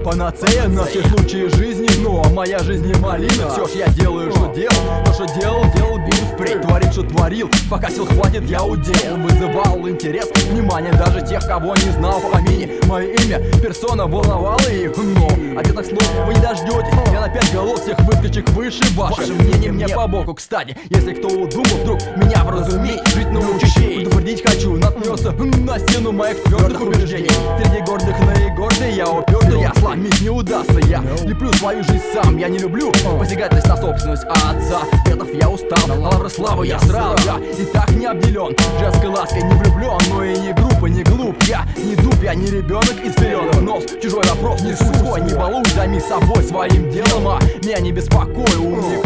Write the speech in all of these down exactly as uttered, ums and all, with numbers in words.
панацея на все случаи жизни, но моя жизнь не малина. Все ж я делаю, что делал, то, что делал, делал буду впредь. Творить, что творил, пока сил хватит, я удел. Вызывал интерес, внимание даже тех, кого не знал по имени. Мое имя, персона волновала их, но ответных слов вы не дождетесь. Я на пять голов всех выскочек выше вашим мнением мне по боку. Кстати, если кто удумал вдруг меня вразумить, жить научись, предупредить хочу, наткнется на стену моих твердых убеждений. Среди гордых наигордый я упертый, я сломить не удастся. Я леплю свою жизнь сам, я не люблю посягательность на собственность отца. Ветов я устал, на лавры славы я срал. Я и так не обделен, женской лаской не влюблен, но и не груб и не глуп. Я не дуб, я не ребенок из зеленых нос. Чужой вопрос не свой, не балуй, займи собой своим делом, а меня не беспокой, умник.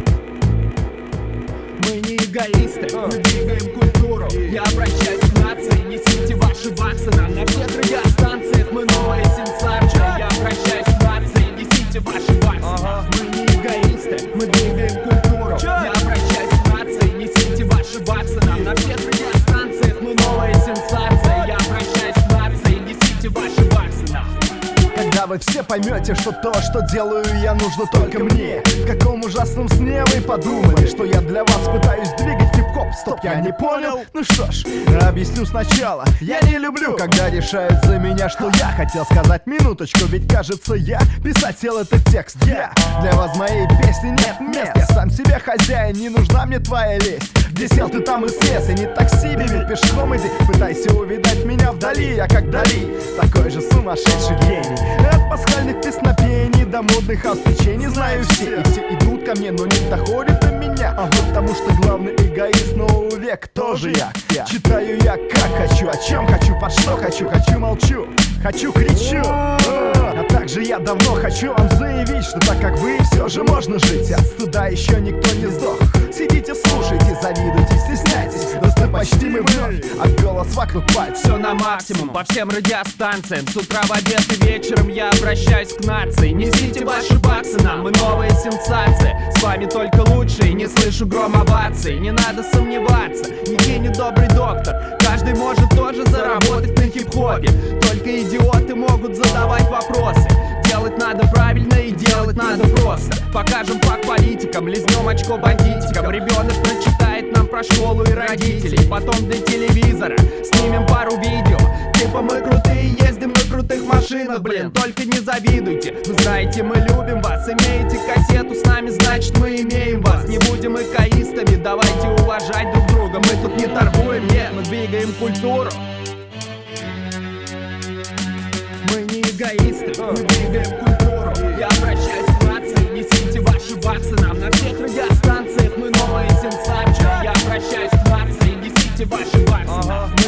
Мы не эгоисты, мы двигаем культуру. Я обращаюсь к нации, несите ваши баксы нам на всех радиостанциях. Мы новая сенсация. Я обращаюсь к нации, несите ваши баксы. Мы не эгоисты, мы двигаем культуру. Я обращаюсь к нации, несите ваши баксы нам на всех радиостанциях. Мы новая сенсация. Я обращаюсь к нации, несите ваши баксы нам. Когда вы все поймете, что то, что делаю я, нужно только мне. В каком ужасном сне вы подумали, что я для вас пытаюсь двигать хип-хоп? Стоп, я не понял? Ну что ж, объясню сначала. Я не люблю, когда решают за меня, что я хотел сказать. Минуточку, ведь кажется я писать сел этот текст. Я для вас моей песни нет мест. Я сам себе хозяин, не нужна мне твоя лесть. Где сел ты, там и слез, и не такси, ведь пешком иди. Пытайся увидать меня вдали, я как Дали, такой же сумасшедший гений. От пасхальных песнопений до модных хаус-печений знаю все, и все идут ко мне, но не доходят до меня. А потому что главный эгоист нового века тоже я. я Читаю я как хочу, о чем хочу, под что хочу. Хочу молчу, хочу кричу. А также я давно хочу вам заявить, что так как вы, все же можно жить. От стыда еще никто не сдох. Сидите, слушайте, завидуйте, стесняйтесь. Достопочти мы вновь обвел вас вокруг пальцев. Все на максимум, по всем радиостанциям. С утра, в обед и вечером я обращаюсь к нации. Несите ваши баксы нам, мы новая сенсация. С вами только лучшие, не слышу гром оваций. Не надо сомневаться, никакой не добрый доктор. Каждый может тоже заработать на хип-хопе. Только идиоты могут задавать вопросы. Делать надо правильно и делать надо просто. Покажем факт политикам, лизнем очко бандитикам. Ребенок прочитает нам про школу и родителей. Потом для телевизора снимем пару видео. Типа мы крутые, ездим на крутых машинах, блин. Только не завидуйте, вы знаете, мы любим вас. Имеете кассету с нами, значит мы имеем вас. Не будем эгоистами, давайте уважать друг друга. Мы тут не торгуем, нет, мы двигаем культуру. Мы не эгоисты, мы двигаем культуру. Я обращаюсь к нации, несите ваши баксы нам на всех радиостанциях. Мы новая сенсация. Я обращаюсь к нации, несите ваши баксы нам.